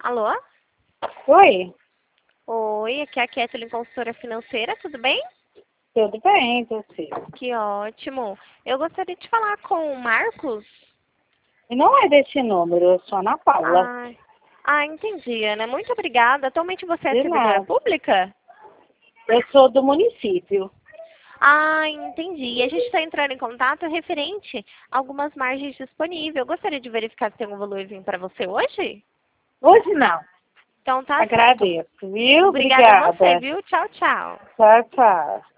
Alô? Oi, Oi, aqui é a Kathleen, consultora financeira, tudo bem? tudo bem, você? Que ótimo. Eu gostaria de falar com o Marcos. E não é desse número, eu sou Ana Paula. Entendi, Ana. Muito obrigada. Atualmente você é De servidora lá. pública? Eu sou do município. Entendi. E a gente está entrando em contato referente a algumas margens disponíveis. Eu gostaria de verificar se tem um valorzinho para você hoje? Hoje não. Então tá certo. Agradeço, viu? Obrigada a você, Obrigada. viu? Tchau, tchau. Tchau, tchau.